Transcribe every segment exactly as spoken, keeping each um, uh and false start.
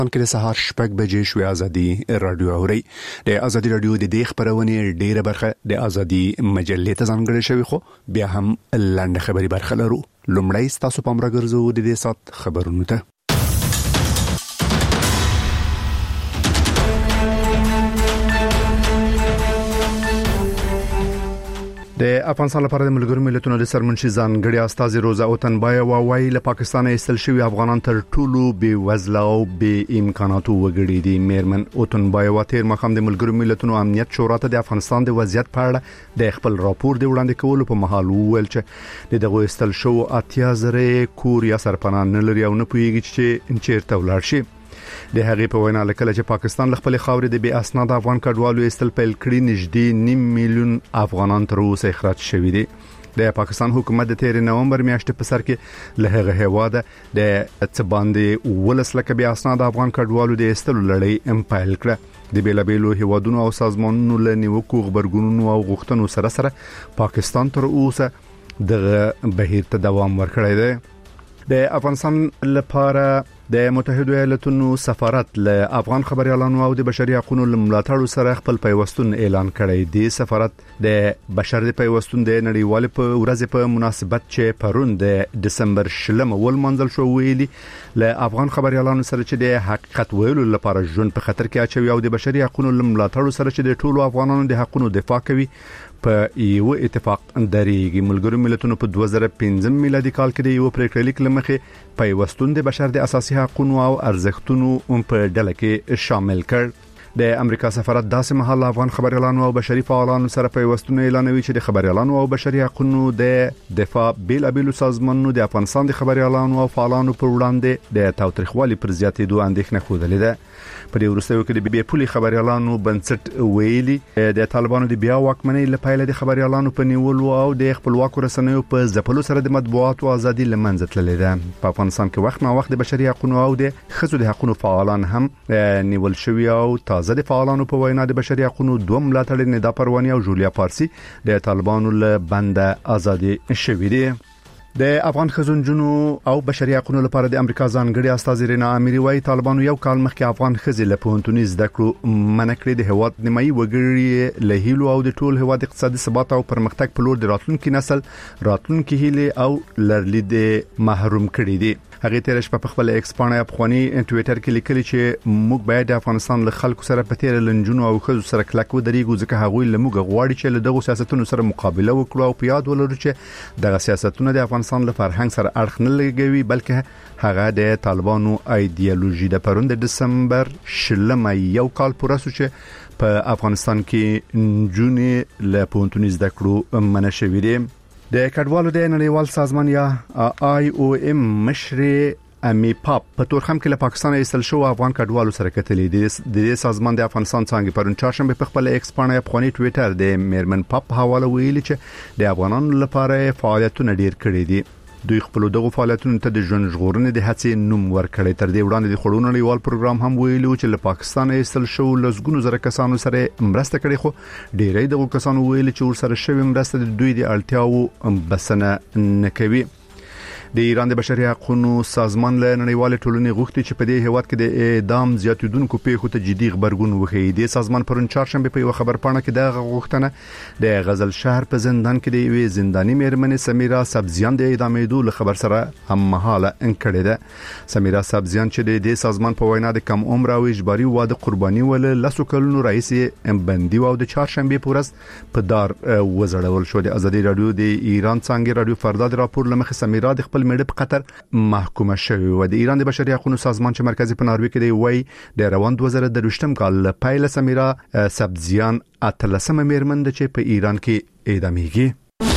کې سهار شپږ بجې شوې ازادي رادیو اوري د ازادي رادیو د دې خبرونه ډیره برخه د ازادي مجلې ته ځانګړې شوی خو بیا هم لاندې خبري برخه لرو. لومړی تاسو په امر ګرځو د دې سات خبرونه ته. د افغانستان لپاره د ملګرو ملتونو د سرمنشي ځانګړي استاذ روزا اوتنبای وايي له پاکستان ایستل شوی افغانان تر ټولو بې وزله او بې امکاناتو وګړي دي. میرمن اوتنبای واتیر مخام د ملګرو ملتونو امنیت شورا ته د افغانستان د وضعیت په اړه د خپل راپور د وړاندې کولو په مهال وویل چې دغه ایستل شو اتیا زره کور یا سرپناه نه لري او نه پوهیږي چې چیرته ولاړ شي. د هغې په وینا لیکل چې پاکستان خپل خاورې د بې اسناد افغان کډوالو ایستل پیل کړي نږدې نیم میلیون افغانان تر اوسه اخراج شوي دي. د پاکستان حکومت د تیر نومبر میاشتې په سر کې له هغه هواده د څباندې ولس لکه بې اسناد افغان کډوالو د ایستلو لړۍ ام پیل کړه. د بیلابیلو هوادونو او سازمانونو له نیوکو خبرګونونو او غوښتنو سره سره پاکستان تر اوسه د بهیر ته دوام ورکړی دی. د افغانستان لپاره د متحده ایالاتونو سفارت له افغان خبريالانو او د بشري حقوقو ملاتړ سره خپل پیوستون اعلان کړی دی. سفارت د بشري پیوستون د نړیوال په ورځ په مناسبت چې پرون د دسمبر شلم ول منځل شو ویلي له افغان خبريالانو سره چې د حقیقت ویلو لپاره ژوند په خطر کې اچوي او د بشري حقوقو ملاتړ سره چې د ټولو افغانانو د حقوقو دفاع کوي په یو اتفاق درېږي. ملګرو ملتونو په دوه زره پنځم میلادي کال کې د یو پریکړه لیک لمخې پیوستون د بشر د اساسي حقوقو او ارزښتونو په ډله کې شامل کړ. د امریکا سفارت داسې مهال افغان خبريالانو او بشري فعالانو سره پیوستون اعلانوي چې د خبريالانو او بشري حقوقو د دفاع بیل ابیلو سازمانونو د افغانستان د خبريالانو او فعالانو پر وړاندې د تاوتریخوالي پر زیاتېدو اندېښنه خوده ده. په دې وروستیو کې د بي پولي خبريالانو بنسټ ویلي د طالبانو د بیا واکمنۍ لپاره د خبريالانو په نیولو او د خپلواکو رسنیو په ځپلو سره د مطبوعاتو ازادي لمنځه تللې ده. په افغانستان کې وخت نا وخت د بشري حقوقو او د ښځو د حقوقو فعالان هم نیول شوی او تازه د فعالانو په وینا د بشري حقوقو دوه ملاتړي ندا پرواني او جولیا پارسي د طالبانو له بند ازادي شوی دي. د افغان خزونجونو او بشري حقوقو لپاره د امریکا ځانګړي استاذ رینا اميري وايي طالبانو یو کال مخکې افغان خزي له پونتونی زده کړو منکړي د هواد نیمایي وګړي له هیلو او د ټول هواد اقتصادي ثبات او پرمختګ په لور د راتلونکي نسل راتلونکي هیله او لرلید محروم کړي دي. هغه تیر شپه په خپل ایکس باندې افغاني ټوئیټر کې لیکلي چې موږ باید د افغانستان له خلکو سره په تیر لنجونو او خزو سره کلک ودرېږو ځکه هغوی له موږ غواړي چې له دغه سیاستونو سره مقابله وکړو او په یاد ولرو چې دغه سیاستونه د افغانستان له فرهنګ سره اړخ نه لګوي بلکې هغه د طالبانو ایدئولوژي د پرون د دسمبر شلم یو کال پوره شو چې په افغانستان کې جونې له پونتونی زده کړو منع شوې دي. د کډوالو د نړیوال سازمان یا آی او ام مشري امی پاپ په تورخم کې له پاکستان ایستل شو افغان کډوالو سره کتلې دي. د دې سازمان د افغانستان څنګه پرون چهارشنبه په خپل ایکس باندې افغاني ټوئیټر د میرمن پاپ حواله ویلي چې د افغانانو لپاره فعالیتونه ډیر کړي دي. دوی خپل دغه فعالیتونو ته د ژوند ژغورنې د هڅې نوم ورکړی. تر دې وړاندې د خړو نړیوال پروګرام هم ویلو چې له پاکستان ایستل شو لسګونو زره کسانو سره مرسته کړې خو ډیری دغه کسانو ویلي چې ورسره شوی مرسته د دوی د اړتیاو بسنه نه کوي. د ایران د بشري حقوقو سازمان له نړیوال ټولنې غوښتي چې په دې هیواد کې د اعدام زیاتیدونکو پیښو ته جدي خبرګون وښیي. د سازمان پرون چهارشنبه په یو خبر پاڼه کې د غوښتنه د غزل شهر په زندان کې د یوې زنداني میرمنې سمیرا سبزیان د اعدامېدو له خبر سره هم مهاله انکړې ده. سمیرا سبزیان چې د سازمان په وینا د کم عمر او اجباري واده قرباني ول لاسو کلونو رئیس بندي او د چهارشنبه پورس په دار وزړول شو. د ازادي رادیو د ایران څنګه رادیو فردا د راپور لمخې سمیرا د خپل مړ په قطر محکومه شوی و. د ایران د بشري حقوقو سازمان چې مرکزی په ناروې کې دی وای د روان دوه زره درویشتم کال پایله سمیرا سبزیان اتلسمه میرمن ده چې په ایران کې اعدامیږي.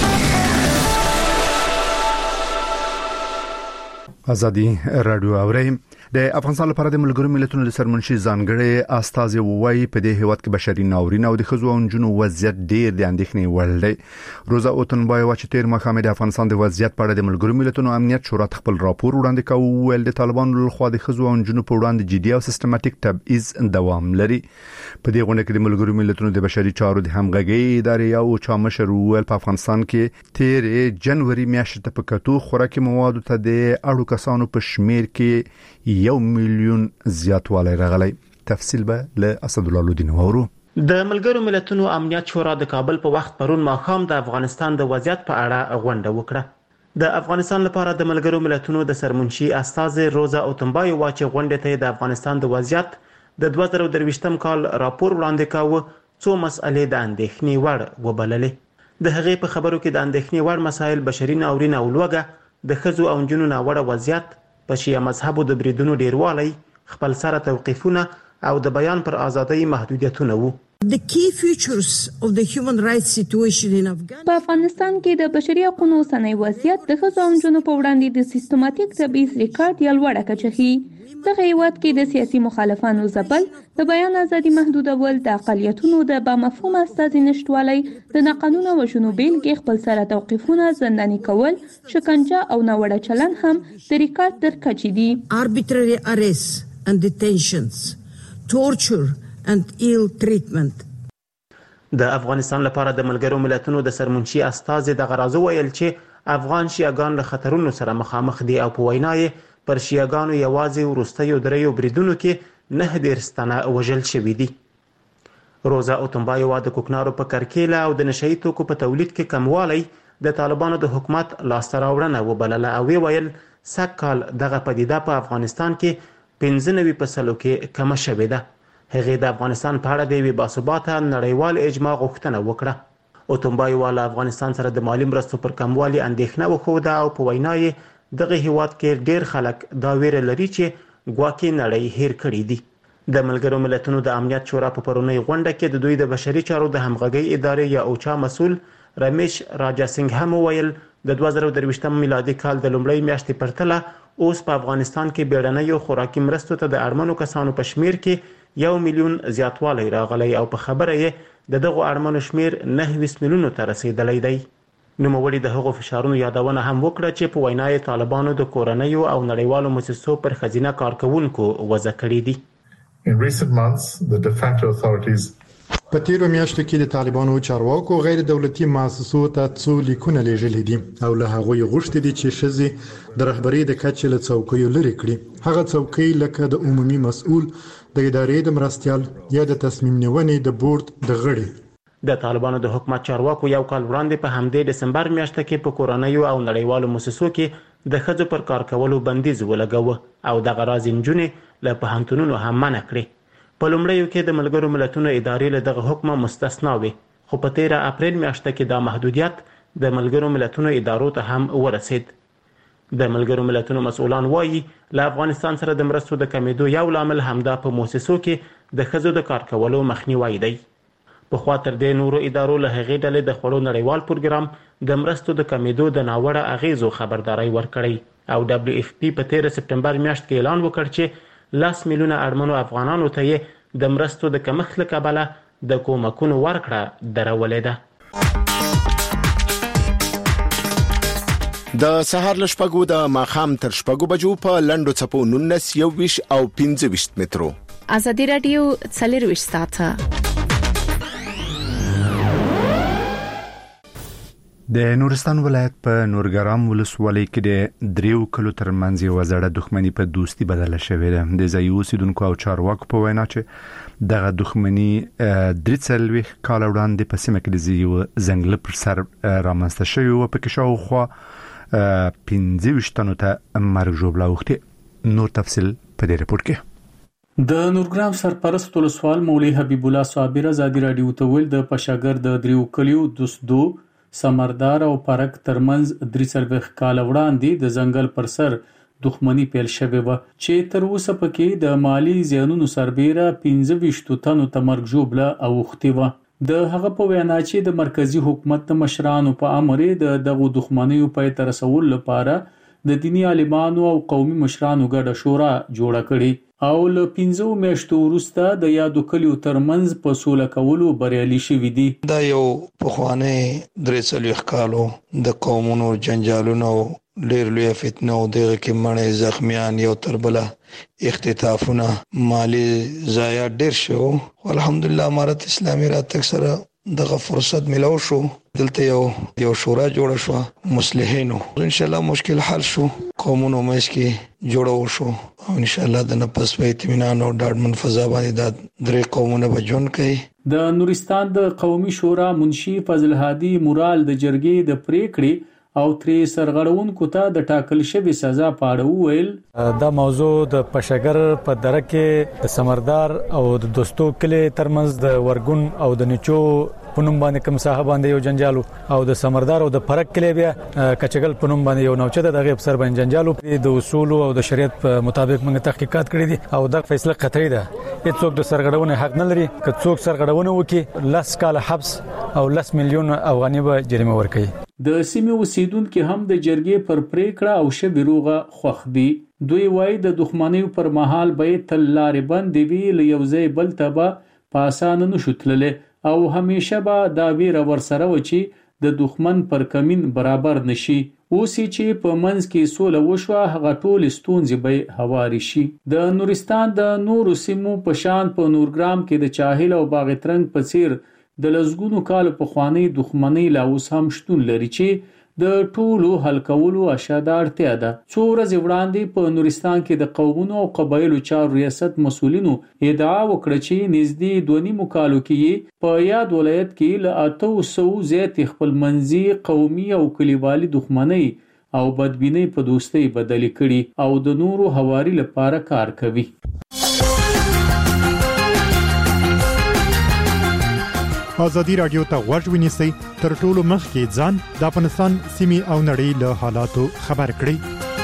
ازادي رادیو اوري د افغانستان لپاره د ملګرو ملتونو د سرمنشي ځانګړي استاذ ووای په دې هیواد کې بشري ناورین او د خزو او جنو وضعیت ډیر د اندېښنې وړ دی. روزا اوتنبای واچ تیر مخامه د افغانستان د وضعیت په اړه د ملګرو ملتونو امنیت شورا خپل راپور وړاندې کوي. ول د طالبانو لخوا د خزو او جنو په وړاندې جدي او سیستماتیک تبعیض دوام لري. په دې غونډه کې د ملګرو ملتونو د بشري چارو د همغږي ادارې او چامشر ول په افغانستان کې تیر جنوري میاشتې په کتو خوراکي موادو ته د اړو کسانو په شمیر کې یو میلیون زیاتوالی راغلی. تفصیل به له اسد الله لودین وورو. د ملګرو ملتونو امنیت شورا د کابل په وخت پرون ماښام د افغانستان د وضعیت په اړه غونډه وکړه. د افغانستان لپاره د ملګرو ملتونو د سرمنشي استازي روزا اوتنبای واچ غونډه ته د افغانستان د وضعیت د دوه زره درویشتم کال راپور وړاندې کاوه، څو مسئلې د اندېښنې وړ وبللې. د هغې په خبرو کې د اندېښنې وړ مسایل بشري ناورین او لوږه، د ښځو او نجونو ناوړه وضعیت، په شیعه مذهبو د بریدونو ډیروالی، خپل سره توقیفونه او د بیان پر ازادۍ محدودیتونه وو. The key features of the human rights situation in Afghanistan. په افغانستان کې د بشري حقوقو اوسنی وضعیت د ښځو او نجونو په وړاندې د سیستماتیک تبعیض ریکارډ یا لوړه کچه ښيي. دغه هیواد کې د سیاسي مخالفانو ځپل، د بیان ازادي محدودول، د اقلیتونو د بامفهومه استازي نشټوالی، د ناقانونه وژنو بیلګې، خپل سره توقیفونه، زنداني کول، شکنجه او ناوړه چلن هم د ریکارډ تر کچې دي. Arbitrary arrests and detentions, torture and ill treatment. د افغانستان لپاره د ملګرو ملتونو د سرمنشي استازي د غرازو ویل چې افغان شیعاګان له خطرونو سره مخامخ دي او په وینا یې پر شیعاګانو یوازې وروستیو دریو بریدونو کې نه دېرش تنه وژل شوي دي. روزا اوتنبای وا د کوکنارو په کرکیله او د نشهیي توکو په تولید کې کموالی د طالبانو د حکومت لاسته راوړنه وبلله او ویل سږ کال دغه پدیده په افغانستان کې پنځه نوي په سلو کې کمه شوې ده. هغې د افغانستان په اړه د یوې باثباته نړیوال اجماع غوښتنه وکړه. اوتنبای وا له افغانستان سره د مالي مرستو پر کموالي اندېښنه وښوده او په وینا یې دغه هیواد کې ډېر خلک دا ویره لري چې ګواکې نړۍ هیر کړي دي. د ملګرو ملتونو د امنیت شورا په پرونۍ غونډه کې د دوی د بشري چارو د همغږۍ ادارې یا اوچا مسؤل رمیش راجا سنگ هم وویل د دوه زره درویشتم میلادي کال د لومړۍ میاشتې پرتله اوس په افغانستان کې بیړنیو خوراکي مرستو ته د اړمنو کسانو په شمیر کې یو میلیون زیاتوالی راغلی او په خبره یې د دغو اړمنو شمیر نهه ویشت میلیونو ته رسیدلی دی. نوموړي د هغو فشارونو یادونه هم وکړه چې په وینا یې طالبانو د کورنیو او نړیوالو مؤسسو پر ښځینه کارکوونکو وضع کړي دي. In recent months, the de facto authorities په تیرو میاشتو کې د طالبانو چارواکو غیر دولتي مؤسسو ته څو لیکونه لیږلي دي او له هغوی غوښتي دي چې ښځې د رهبرۍ د کچې له څوکیو لرې کړي. هغه څوکۍ لکه د عمومي مسؤل، د ادارې د مرستیال یا د تصمیم نیونې د بورډ د غړي. د طالبانو د حکومت چارواکو یو کال وړاندې په همدې دسمبر میاشته کې په کورنیو او نړیوالو مؤسسو کې د ښځو پر کار کولو بندیز ولګاوه او دغه راز نجونې له پوهنتونونو هم منع کړې. په لومړیو کې د ملګرو ملتونو ادارې له دغه حکمه مستثنا وي، خو په تیره اپریل میاشته کې دا محدودیت د ملګرو ملتونو ادارو ته هم ورسید. د ملګرو ملتونو مسؤلان وایي له افغانستان سره د مرستو د کمیدو یو لامل همدا په مؤسسو کې د ښځو د کار کولو مخنیوی دی. پخوا تر دې نورو ادارو له هغې ډلې د خوړو نړیوال پروګرام د مرستو د کمیدو د ناوړه اغیزو خبرداری ورکړی او دبلیو اف پی په تیره سپټمبر میاشت کې اعلان وکړ چې لاس میلیونه اړمنو افغانانو ته یې د مرستو د کمښت له کبله د کومکونو ورکړه درولې ده. د سهار له شپږو د ماښام تر شپږو بجو په لنډو څپو نولس، یوویشت او پنځه ویشت مترو. ازادي راډیو څلرویشت ساعته. د نورستان ولایت په نورګرام ولسوالۍ کې د دریو کلو ترمنځ یو زړه دښمنی په دوستي بدله شوې ده. د ځایي اوسیدونکو او چارواکو په وینا چې دغه دښمنی درې څلوېښت کاله وړاندې په سیمه کې د یو ځنګل پر سر رامنځته شوې وه، پکې شاوخوا پنځه ویشت تنو ته مرګ ژوبله اوښتې. نور تفصیل په دې رپورټ کې. د نورګرام سرپرست ولسوال مولوي حبیب الله صابر ازادي راډیو ته ویل د پشاګر د دریو کلیو دوستدو سمردار او پارک ترمنځ درې څلوېښت کال وړاندې د ځنګل پر سر دښمنی پیل شوې و چې تر اوسه پکې د مالی زیانونو سربېره پنځه ویشت تنو ته مرګ ژوبله اوښتې وه. د هغه په وینا چې د مرکزی حکومت د مشرانو په امر د دغه دښمنیو پای ته رسول لپاره د دینی عالمانو او قومي مشرانو ګډه شورا جوړه کړې او له پنځو میاشتو وروسته د یادو کلیو ترمنځ په سوله کولو بریالي شوي دي. دا یو پخوانی درې څلوېښت کالو د قومونو جنجالونو ډېر لوی فتنه او دغه کې مړې زخمیان یو تر بله اختطافونه مالی ضایع ډېر شو. الحمدلله امارت اسلامي راتګ سره دغه فرصت ملو شو دلته یو یو شورا جوړ شو مصلحینو ان شاء الله مشکل حل شو قومونو مېش کې جوړو شو او ان شاء الله د نفس په اطمینان او ډاډمن فضا باندې د درې قومونو بجون کوي. د نورستان د قومي شورا منشي فضل هادي مورال د جرګې د پریکړې او ترې سرغړونکو ته د ټاکل شوی سزا پاړه ویل. دا موضوع د پشګر په درکه د سمردار او د دوستو کلی ترمنځ د ورګون او د نچو پنوم باندې کوم صاحب باندې یو جنجالو او د سمردار او د فرق کلی بیا کچګل پنوم باندې یو نوچه د غیب سر باندې جنجالو د اصول او د شریعت په مطابق موږ تحقیقات کړی دي او دا فیصله قطعي ده. هیڅوک د سرغړونې حق نه لري. که څوک سرغړونه وکړي لس کال حبس او لس میلیون افغاني به جریمه ورکړي. د سیمې اوسیدونکو هم د جرګې پر پریکړه او شبي روغه خوښ دي. دوی وایي د دښمنۍ پر مهال به تل لارې بندې وي له یو ځای بل ته به په اسانه نشو تللی او همیشه به دا ویره ورسره و چې د دښمن پر کمین برابر نشي. اوس چې په منځ کې سوله وشوه هغه ټول ستونزې به هواري شي. د نورستان د نورو سیمو په شان په نورګرام کې د چاهل او باغترنګ په څیر د لزګونو کال په خواني دښمنۍ لا اوس هم شتون لري چې د ټولو حل کولو اشاده اړتیا ده. څو ورځې وړاندې په نورستان کې د قومونو او قبایلو چارو ریاست مسؤلینو ادعا وکړه چې نږدې دوه نیمو کالو کې په یاد ولایت کې له اته سوه زیات خپل منځي قومي او کلیوالي دښمنۍ او بدبینۍ په دوستۍ بدلې کړي او د نورو هواري لپاره کار کوي. ازادي رادیو ته غوږ ونیسئ تر ټولو مخکې ځان د افغانستان سیمې او نړۍ له حالاتو خبر کړئ.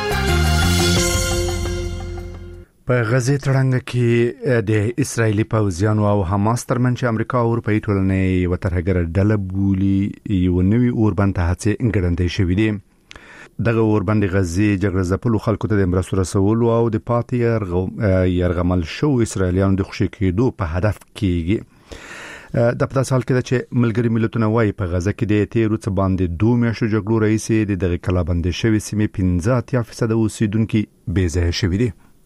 په غزه تړنګ کې د اسرایلی پوځیانو او حماس ترمنځ امریکا او اروپאי ټولنې یو ترهګر ډله بولی یو نوی اوربند ته هڅه انګړندې شوې دي. دغه اوربند غزه جګړه ځپلو خلکو ته د مرستو رسولو او د پاتې يرغمل شو اسرایلیانو د خوشی کېدو په هدف کېږي. د په داسې حال کې چې ملګری ملتونه وايي په غزه کې د تیرو څه باندې دوه میاشتو جګړو رئیس د دغه کلابندې شوی سیمې پنځه اتیا فیصد اوسیدونکو بې ځای شوي دي.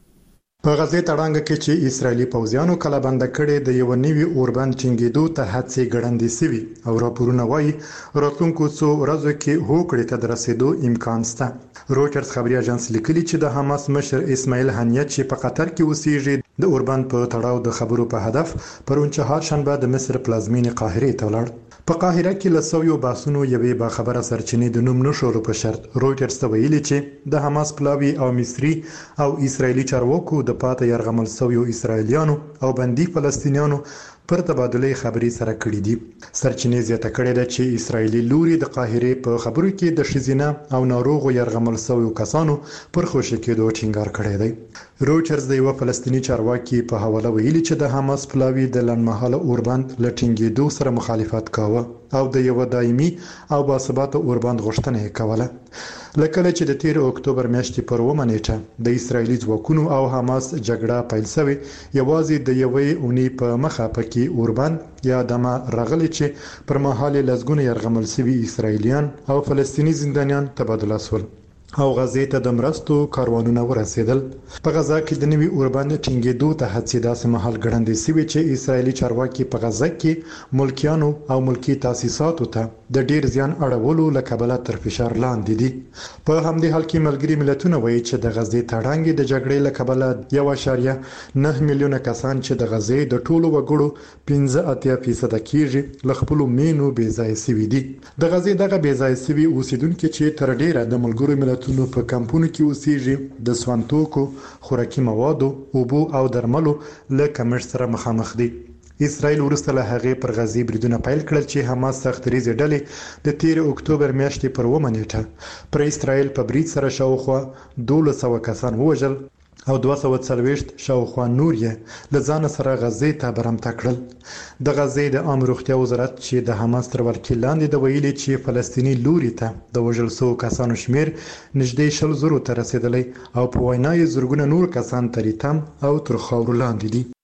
په غزه تړانګ کې چې اسرایلی پوځیانو کلابند کړي د یو نوی اوربند ټینګېدو ته هڅې ګړندې سوي او راپورونه وايي راتلونکو څو ورځو کې هوکړې ته د رسیدو امکان شته. رويټرز خبري اژانس لیکلي چې د حماس مشر اسماعیل هنیه چې په قطر کې اوسېږي د اوربند په تړاو د خبرو په هدف پرون چهارشنبه د مصر پلازمینې قاهره ته ولاړ. په قاهره کې لسویو باسونو یوې با خبره سرچینې د نوم نشولو په شرط رويټرز ته ویلي چې د حماس پلاوی او مصری او اسرایلی چارواکو د پاتې يرغمل سویو اسرایلیانو او بندي فلسطینیانو پر تبادله خبري سره کړې دي. سرچینې زیاته کړې ده چې اسرایلی لوري د قاهره په خبرو کې د شزینه او ناروغ يرغمل سویو کسانو پر خوشی کېدو ټینګار کړی دی. رويټرز د یو فلسطینی چارواکي په حواله ویلي چې د حماس پلاوی د لنمحاله اوربند لټینګېدو سره مخالفت کاوه او د یو دایمي او باثباته اوربند غوښتنه کوله. لکه چې د تیر اکتوبر میاشتې پر اومه نیټه د اسرایلی ځواکونو او حماس جګړه پیل شوه یوازې د یوې اونۍ په مخه پکې اوربند یا دمه رغلی چې پر مهال لزګونه يرغمل شوي اسرایلیان او فلسطینی زندانیان تبادله شول او غزه ته د مرستو کاروانونه ورسېدل. په غزه کې د نوي اوربند ټینګېدو ته هڅې داسې مهال ګړندې شوې چې اسرایلی چارواکي په غزه کې ملکیانو او ملکی تاسیساتو ته د ډیر زیان اړولو لکبله تر فشار لاندې دي. په همدې حال کې ملګری ملتونه وایي چې د غزه تړانګې د جګړې لکبله یو اعشاریه نه میلیونه کسان چې د غزه د ټولو وګړو پنځه اتیا فیصد کېږي ل خپل مینو بې ځای شوي دي. د غزه دغه بې ځای شوي اوسیدونکو چې تر ډیره د ملګرو ملتونو په کمپونو کې اوسېږي د سوانتوکو خوراکي موادو اوبو او درملو له کمښت سره مخامخ دي. اسرائیل ورسته له هغې پر غزې بریدونه پیل کړل چې حماس سختریزې ډلې د تیر اکتوبر میاشتې پر اومه نیټه پر اسرائیل په برید سره شاوخوا دولس سوه کسان ووژل او دوه سوه څلوېښت شاوخوا نور یې له ځانه سره غزې ته برمته کړل. د غزې د عامه روغتیا وزارت چې د حماس تر ولکې لاندې د ویلي چې فلسطینی لوري ته د وژل شوو کسانو شمیر نږدې شل زرو ته رسېدلی او په وینا یې زرګونه نور کسان تر تم او تر خاورو لاندې دي.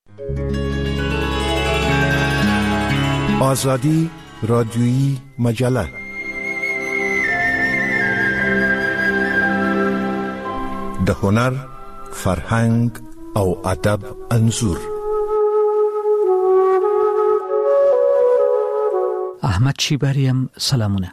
آزادی رادیویی مجله د هنر، فرهنګ او ادب انځور احمد شیبریم سلامونه.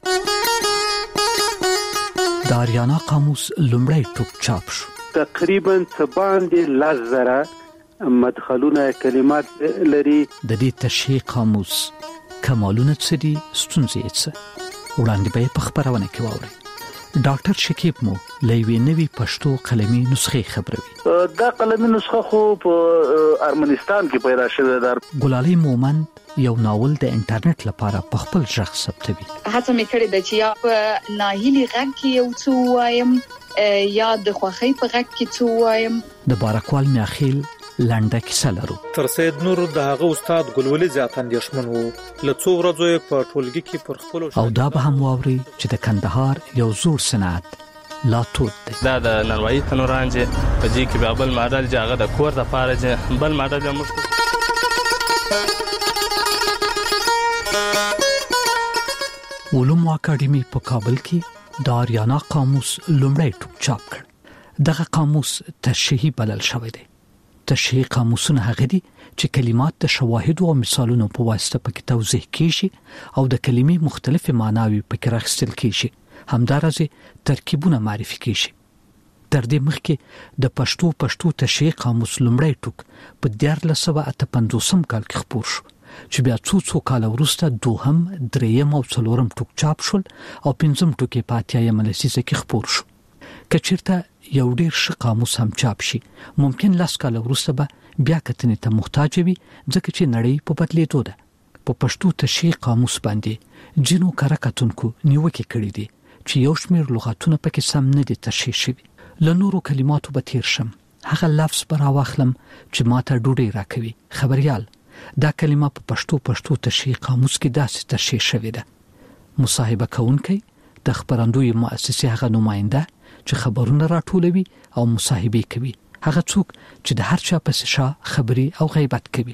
د آریانا قاموس لومړی ټوک چاپ شو. تقریبا باندې لزره مدخلونه کلمات لري. د دې تشریح قاموس کمالونه څه دي، ستونزې څه؟ وړاندې به په خبرونه کې واوري. ډاکټر شکیب مو لوي نوي پښتو قلمي نسخه خبروي. دا قلمي نسخه خو په ارمنستان کې پیدا شوې ده. ګلالي مومند یو ناول د انټرنیټ لپاره په خپل ژغ ثبتوي. هڅه مې کړې ده چې یا په ناهیلي غږ کې یو څه وایم یا د خوښۍ په غږ کې څه وایم. د بارکوال میاخیل لنډه کیسه لرو. تر سید نور د هغه استاد ګلولي زیات اندیشمن وو. له څو ورځې په ټولګي کې پر خپل او دا به هم واوري چې د کندهار یو زوړ صنعت لا تود دی. دا د ننوایي تنورانجه په دې کې به بل ماډل جاغه د کور د پاره بل ماډل موږ علوم اکاډمي په کابل کې د آریانا قاموس لومړی ټوک چاپ کړ. دغه قاموس تشریحي بلل شوی دی. تشریح قاموسونه هغه دي چې کلمات د شواهد او مثالونو په واسطه پکې توضیح کیږي او د کلمې مختلفې معناوي پکې راخستل کیږي. همدارسه ترکیبونه معرفي کیږي. تر دې مخکې د پښتو پښتو تشریح قاموس لومړی ټوک په دیارلس سوه اته پنځوسم کال کې خپور شو چې بیا څو څو کال وروسته دوهم، دریم او څلورم ټوک چاپ شول او پنځم ټوک په اتیایم لسیزه کې خپور شو. کچیرته یو ډیر ښه قاموس هم چاپ شي، ممکن لاس کال وروسته به بیا کتنې ته محتاج وي، ځکه چې نړۍ په بدلیدو ده. په پښتو تشریح قاموس باندې جنو کار کتونکو نیوکه کړې دي چې یو شمېر لغاتونه پکې سم نه دي تشریح شوي. له نورو کلماتو به تیر شم. هغه لفظ به راواخلم چې ماته ډوډۍ راکوي. خبريال دا کلمه په پښتو پښتو تشریح قاموس کې داسې تشریح شوې ده. مصاحبه کوونکی د خبرندوی مؤسسې هغه نماینده چې خبرونه راټولوي او مصاحبه کوي، هغه څوک چې د هر چا په شا خبري او غیبت کوي.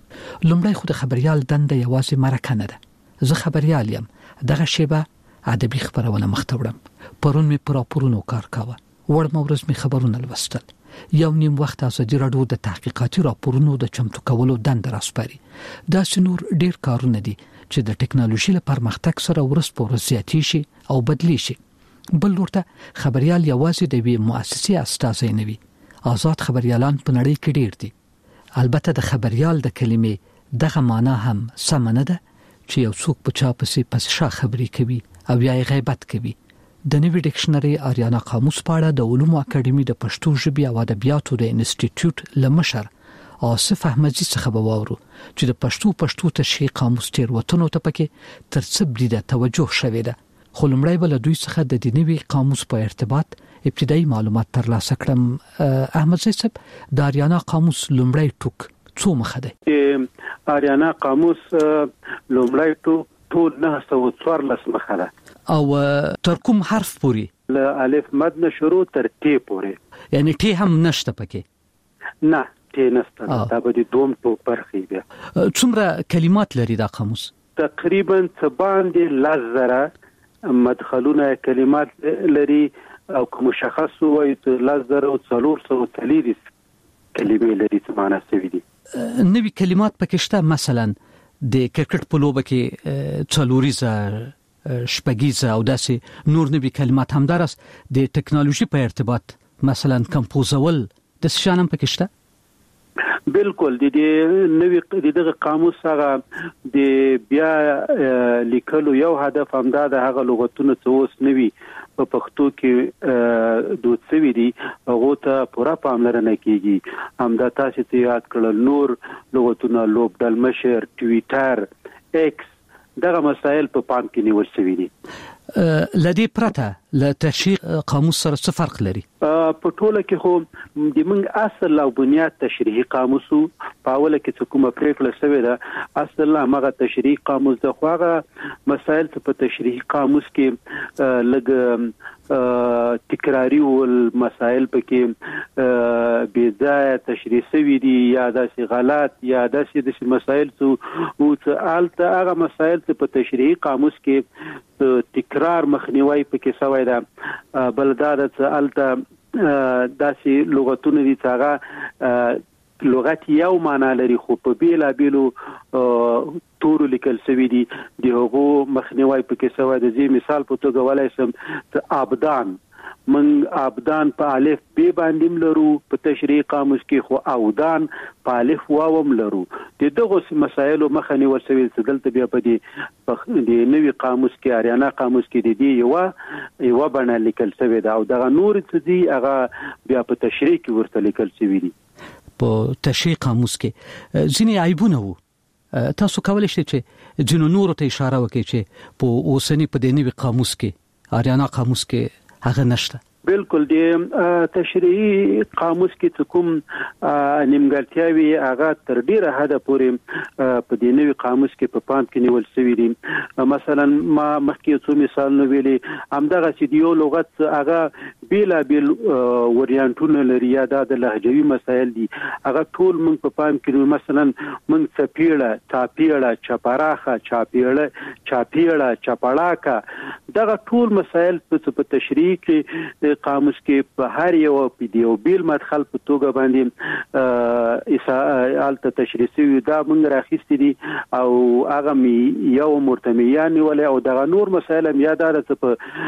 لومړی خو د خبريال دنده یوازې مرکه نه ده. زه خبريال یم. دغه شیبه ادبي خبرونه مختوړم. پرون می پر راپورونو کار کاوه. وړ مورز می خبرونه لوستل. یو نیم وخت ازادي راډیو د تحقیقاتي راپورونو د چمتو کولو دنده راسپاري. دا سنور ډیر کارونه دي چې د ټکنالوژي له پرمختګ سره ورس په ورس زیاتی شي او بدلی شي. بل ورته خبريال یوازې د وی مؤسسې استازي نه وي. آزاد خبريالان په نړۍ کې ډیر دي. البته د خبريال د کلمې دغه معنا هم سم نه ده چې یو څوک په چا پسې پس شا خبري کوي او یا غیبت کوي. د نوي ډکشنري آریانا قاموس په اړه د علوم اکاډمي د پښتو ژبې او ادبیاتو د انسټیټیوټ لمشر آصف احمدزي څخه به واورو چې د پښتو پښتو تشریح قاموس تیر وطنو ته پکې تر څه بریده توجه شوې ده. خو لومړی بل دوی څخه د دې نوي قاموس په ارتباط ابتدایي معلومات ترلاسه کړم. احمدزي صاحب، د آریانا قاموس لومړی ټوک څو مخه ده؟ آریانا قاموس لومړی ټوک ټول نه سوه څوارلس مخه ده. او تر کوم حرف پوري؟ له الف مد نه شروع تر ت پوري. یعنی ت هم نشته پکې؟ نه، ت نشته. دا به د دوم ټوک برخې ده. څومره کلمات لري دا قاموس؟ تقریبا څه باندې لزره مدخلونه کلمات لري او کوم مشخص وایي لزره او څلور سوه څلوېښت کلمې لري چې معنا سوي دي. نوي کلمات پکې شته. مثلا د کرکټ په لوبه کې څلوریزه، شپږیزه او داسې نور نوي کلمات هم درس. د ټکنالوژي په ارتباط مثلا کمپوزول د شانم پکې شته. بالکل د دې نوې دغه قاموس هغه د بیا لیکلو یو هدف هم دا د هغه لغتونو څه اوس نوي په پښتو کې دود شوي دي هغه ته پوره پاملرنه کیږي. همدا تاسو ته یاد کړل نور لغتونه لوبډل مشر، ټویټر، ایکس، دغه مسائل په پام کې نیول شوي دي. لدی پرته له تشریح قاموس سره څه فرق لري؟ په ټوله کې خو د موږ اصل او بنیاد تشریحي قاموس په اوله کې څه کومه پریکړه شوې ده، اصل هغه تشریحي قاموس د خو هغه مسائل په تشریحي قاموس کې لږ تکراری او مسائل پکې بې ځای تشریح شوي دي یا داسې غلط یا داسې د مسائل څه او څه الته هغه مسائل په تشریحي قاموس کې تکرار مخنیوي پکې شوی ده. بل دا د الته داسې لغتونه دي چې هغه لغت یو معنا لري خو په بیلا بیلو تور لیکل شوی دي د هغو مخنیوي پکې سوی د زی مثال په توګه ولای سم ابدان من ابدان په الف ب باندې لرو په تشریح قاموس کې خو اودان په الف واو لرو د دغه مسایلو مخنی ورسوي چې دلته بیا په دې د نوي قاموس کې اریانا قاموس کې د دې یو یو باندې لیکل شوی دا او دغه نور څه دي هغه بیا په تشریح کې ورته لیکل شوی دي په تشریح قاموس کې ځینې عیبونه وو تاسو کولای شئ چې ځینو نورو ته اشاره وکړئ چې په اوسنی په دې نوي قاموس کې اریانا قاموس کې هغه نشته بالکل د تشریحي قاموس کې کوم نیمګړتیاوي هغه تر ډیره حد پورې په دې نوي قاموس کې په پام کې نیول شوی دي مثلا ما مخکې څو مثالونه ویلي همدغه چې یو لغت هغه بیلا بیل وریانټونه لري یا د لهجوي مسایل دي هغه ټول موږ په پام کې مثلا موږ چپیړه چاپیړه چپراخه چاپیړه چاپیړه چپړاکه دغه ټول مسایل په تشریح کې قاموس کې په هر یو پیډیو بیل مدخل په توګه باندې اسالت تشریحي دا موږ راخستې دي او هغه می یو مرتمیان ولې او دغه نور مسایل هم یاد ده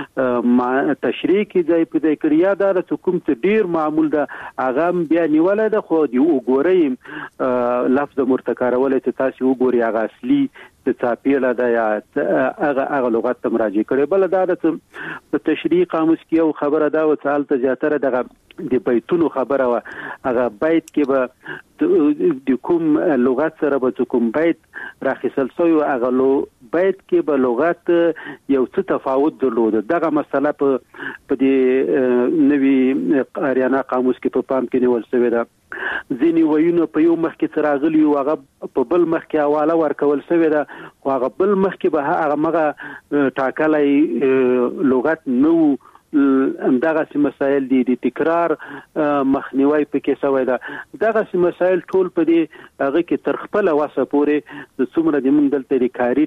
په تشریح کې ځای په دې کړیا دا کوم څه ډیر معمول ده هغه بیا نیولای ده خو دی وګورئ لفظ مرتکرولې چې تاسو وګورئ هغه اصلي د چاپیړه دا یا هغه هغه لغت ته مراجعه کړي بل دا د په تشریح قاموس کې یو خبره دا و چې حالت زیاتره دغه د بیتونو خبره و هغه بیت کې به د کوم لغت سره به کوم بیت راخصل شوی هغه لو بیت کې به لغت یو څه تفاوت درلود دغه مسله په په دې نوي اریانا قاموس کې په پام کې نیول شوی ده ځینی وینو په یو مخ کې تراغلی او هغه په بل مخ کې حواله ورکول شوی ده خو هغه بل مخ کې به هغه مغه ټاکلای لغت نو دغه سم مسائل دي د تکرار مخنیوي پکې شوی ده دغه سم مسائل ټول په دې هغه کې تر خپل واسه پورې د څومره د موږ دلته د کاری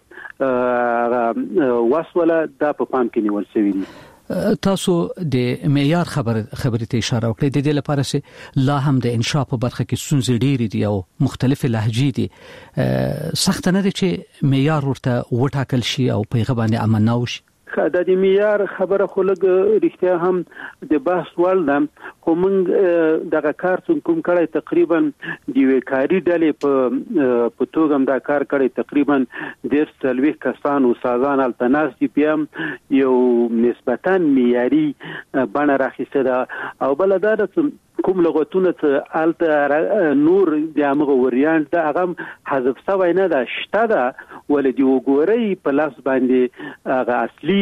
ډلې واسوله د په پام کې نیول شوی دي تاسو د معیار خبر خبرې ته اشاره وکړئ د دې لپاره چې لا هم د انشاء په برخه کې ستونزې ډېرې دي او مختلف لهجې دي سخت نه دي چې معیار ورته وټاکل شي او په هغه باندې عمل نه وشي د دې معیار خبره خو لګ رښتیا هم د بحث وړ ده خو موږ دغه کار څنګه کوم کړی تقریبا د وکاري ډلې په په توګه دا کار کړی تقریبا ډېر څلوي کسان او سازان التناس دي پم یو نسبتا معیاري بڼه راخیسته ده او بل دا کوم لغتونه چې الته نور د هغه وریانت د هغه حذف شوی نه ده شته ده ولې دی وګورئ په لاس باندې هغه اصلي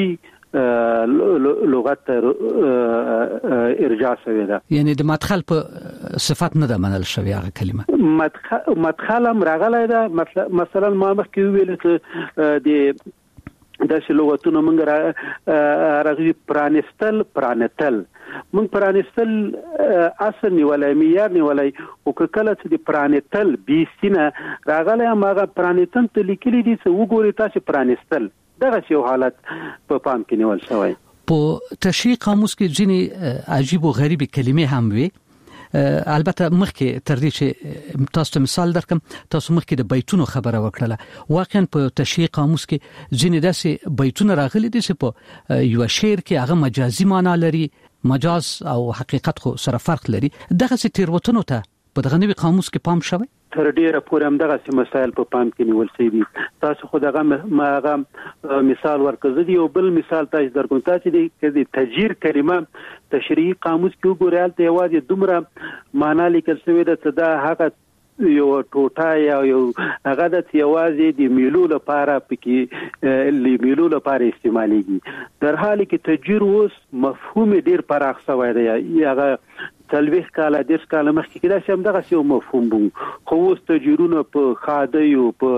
لغت ارجاع شوی ده یعنی د مدخل په صفت نه ده منل شوی هغه کلمه مدخل مدخل هم راغلی ده مثلا ما مخکې ویل چې د د لغتونو موږ راغلي پرانستل پرانتل موږ پرانستل اصل نیولای معیار نیولای او کله چې د پرانتل بي سینه راغلی هغه پرانتل ته لیکلي دي چې وګورئ تاسو پرانستل دغه یو حالت په پام کې نیول شوی په تشریح قاموس کې ځینې عجیب او غریب کلمې هم وي البته مخکې تر دې چې تاسو ته مثال درکم تاسو مخکې د بیتونو خبره وکړه واقعا په تشریح قاموس کې ځینې داسې بیتونه راغلي دي چې په یو شعر کې هغه مجازي معنی لري مجاز او حقیقت خو سره فرق لري دغه څه تیروتنو ته په دغه نوي قاموس کې پام شوی تر ډیره پورې هم دغه مسایل په پام کې نیول شوی دي تاسو خو دغه ماغه مثال ورکړی دی او بل مثال تاسو درکوم تاسو د تجیر کلمه تشریحي قاموس کې وګورئ ته یوازې دومره معنا لیکل شوی ده چې دا هغه یو ټوټه یا یو هغه د یوازې د میلو لپاره پکې لیملو لپاره استعماليږي در حالی کې تجیر اوس مفهوم ډیر پراخ شوی دی هغه تلويخ کاله د کاله مخکې کدا چې دغه یو مفهوم بو خو اوس تجربه په خاده یو په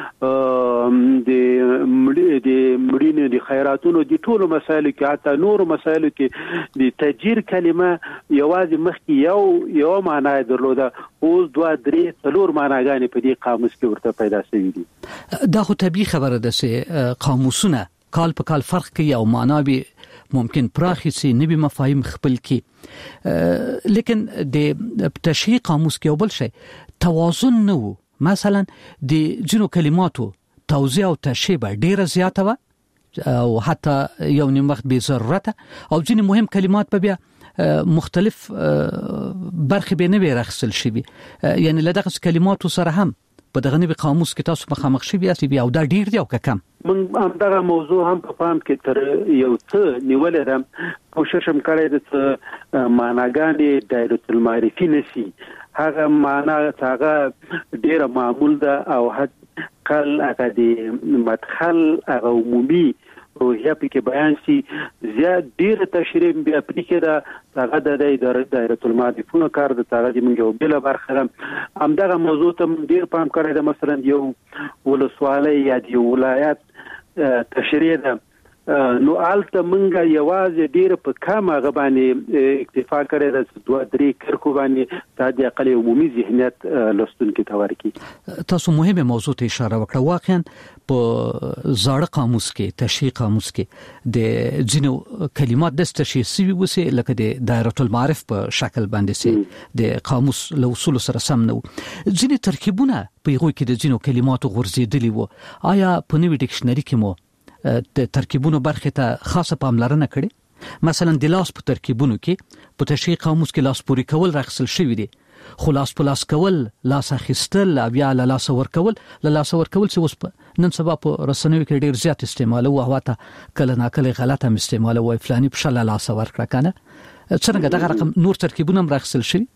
د مړي د مړینې د خیراتونو د ټولو مسایلو کې حتی نور مسایلو کې د تجیر کلمه یوازې مخکې یو یو معنی درلوده اوس دوه درې څلور معناګانې په دې قاموس کې ورته پیدا شوي دي دا خو طبيعي خبره ده چې قاموسونه کال په کال فرق کوي او معنا به ممکن پراخي سي نوي مفاهیم خپل کی لیکن د تشریح قاموس کې اول شي توازن نه وو. مثلا د جنو کلماتو توزیع او تشریح ډیره زیاته و او حتی یو نیم وخت به ضرورت او ځینې مهم کلمات په بیا مختلف برخې به نه ورخصل شي. یعنی لدغه کلماتو سره هم په دغه نوي قاموس کې تاسو مخامخ شي بیا چې او دا ډیر دی او کم. من همدغه موضوع هم په پام کې تر یو څه نیولې ده. کوشش هم کړی د معناګانې دایره المعرفي نشي هغه معنا هغه ډیره معمول ده او حد کل هغه د مدخل هغه عمومي روحیه پکې بیان شي زیات ډیره تشریح بیا پکې ده هغه د دایره المعرفي کار د هغه د موږ یو بل برخه ده. همدغه موضوع ته ډیر پام کړی ده. مثلا یو ولسوالۍ یا د ولایت تشریح ده نو آلته منګه یوازې ډیر په کم هغه باندې اکتفا کړی ده دوه درې کرکو باندې د اقل عمومي ذهنیت لوستونکو ته ورکړي. تاسو مهمه موضوع ته اشاره وکړه. واقعا په زاړه قاموس کې تشریح قاموس کې د جنو کلمات د تشریح سوي وسه لکه د دایره المعارف په شکل باندې سي د قاموس له اصول سره سم نه ځینې ترکیبونه په یو کې د جنو کلماتو غورځېدلي وو. آیا په نوي ډکشنري کې مو د ترکیبونو برخه ته خاصه پاملرنه کړې؟ مثلا د لاس په ترکیبونو کې په تشریح قاموس کې لاس پوري کول راخصل شوی دی خو لاس په لاس کول لاس اخیستل او بیا له لاس ورکول له لاس ورکول چې اوس نن سبا په رسنیو کې ډیر زیات استعمال او هوا ته کله ناکله غلطه استعمال وای فلاني په شل لاس ورکړه کنه څنګه دغه رقم نور ترکیبونه هم راخصل شوی؟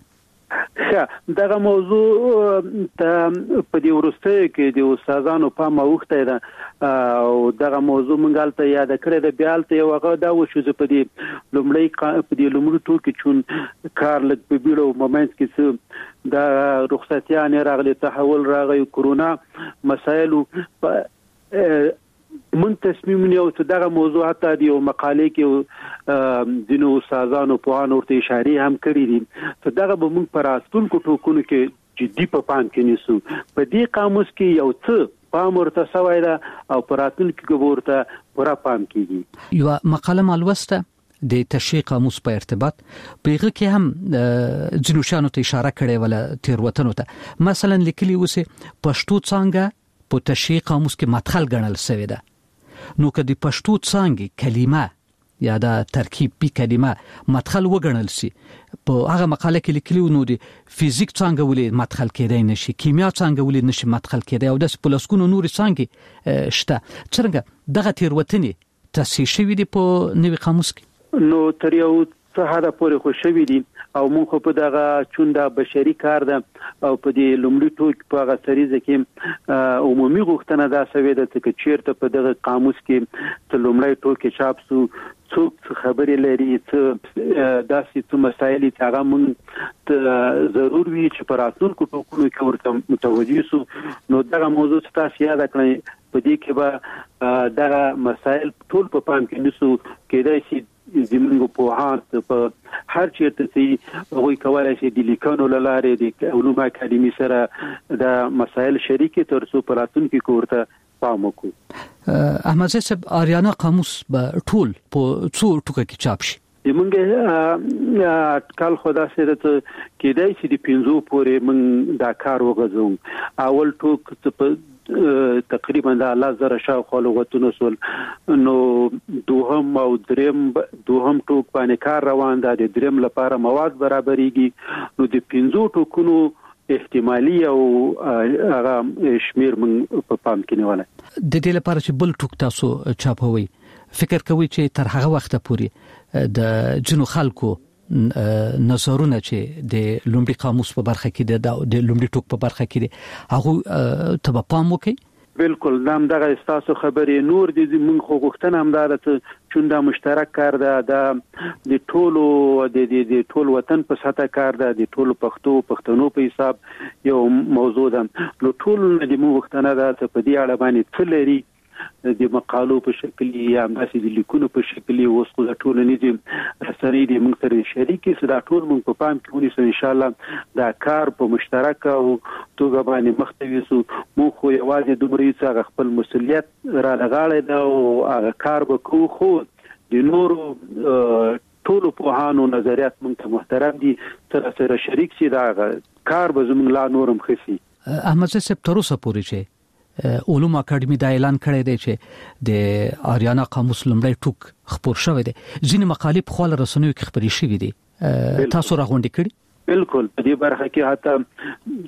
دغه موضوع ته په دې ورسته کې د استادانو په ماوخته ده او دغه موضوع مونږ ته یاد کړی د بیالته یو هغه دا و چې په دې لومړی په دې لومړی ټوکی چون کار لږ په بیرو مومنت کې څه د رخصتیانه راغلي تحول راغی کرونا مسایل من تصمیم نیو چې دغه موضوع حتی د یو مقالې کې ځینو استادانو په ان ورته اشاره هم کړې دي چې دغه به موږ پر اصلونکو ټوکونو کې جدي په پام کې نیسو. په دې قاموس کې یو څه پام ورته سوای دا او پر اصلونکو کې ورته پورا پام کیږي. یو مقاله مالوسته د تشریح قاموس په ارتباط پیغه کې هم ځینو شانو ته اشاره کړې ولا تیروتنو ته مثلا لیکلي وسه پښتو څنګه په تشریح قاموس کې مدخل ګڼل شوی ده. نو که د پښتو څنګه کلمه یا د ترکیب پی کلمه مدخل وګڼل شي په هغه مقاله کې لیکلي نو د فزیک څنګه ولې مدخل کېدای نشي کیمیا څنګه ولې نشي مدخل کېدای او د پلاسکونو نور څنګه شته څنګه دغه تیروتنې تصحیح شوی دی په نوي قاموس کې؟ نو تر یو څه حدا پورې خو شوی دی او مونږ په دغه چوندا بشري کار ده او په دې لومړي ټوک په هغه سریزه کې عمومي غوښتنه دا سوي ده چې چیرته په دغه قاموس کې ته لومړی ټوک چاپ سو څوک خبرې لري څه داسې څه مسایل چې هغه مونږ ضرور وي چې پر راتلونکو ټوکونو کې ورته متوجي سو. نو دغه موضوع تاسو یاد کړئ په دې کې به دغه مسایل ټول په پام کې نیسو کېدای شي زموږ په هات په هر چیرته چې وګورئ کولای شي د لیکونو لاره د علوم اکاډمي سره د مسایل شریکي تر څو پراتون کې کوړه پام وکړو. احمد صاحب آریانا قاموس به ټول په څو ټوکه کې چاپ شي؟ زمونږ کال خدا سره ته کېدای شي د پنځو پورې من دا کار وغځو. اول ټوک په تقریبا د الله زره شاوخوا لغتونه سول نو دوهم او دریم دوهم ټوک باندې کار روان ده د دریم لپاره مواد برابرېږي نو د پنځو ټوکونو احتمالي او هغه شمیر من په پام کې نیولای. د دې لپاره چې بل ټوک تاسو چاپوي فکر کوي چې تر هغه وخت پورې د جنو خلکو نظرونه چې د لومړي قاموس په برخه کې د لومړي ټوک په برخه کې دي هغه ته پام وکړي؟ بالکل نام دغه استاسو خبرې نور دي موږ خو غوښتنه هم دا ته چوندا مشترک کار ده د ټولو د د ټول وطن په ساته کار ده د ټولو پښتو پښتنو په حساب یو موضوع ده. نو ټول د موږ غوښتنه ده چې په دې اړه باندې څه لري د مقالو په شکل یا داسې د لیکونو په شکل اوس خو د ټولنیزې رسنۍ د موږ سره شریکې سره ټول موږ په پام کې ونیسو ان شاء الله دا کار په مشترک او توګه باندې مخته ویسو. موږ خو یوازې دومره چې خپل مسولیت را لغاړې دا او هغه کار وکړو خو د نورو ټولو پوهانو نظریات موږ ته محترم دي سره سره شریک شي دا کار به زموږ لا نورم خسي. احمد صاحب تر اوسه پورې چې علوم اکیډمي دا اعلان کړی دی چې د آریانا قاموس لومړی ټوک خپور شوی دی، ځینې مقالې په خپل رسنیو کې خبري شوې دي، تاسو راغونډې کړي؟ بالکل په دې برخه کې حتی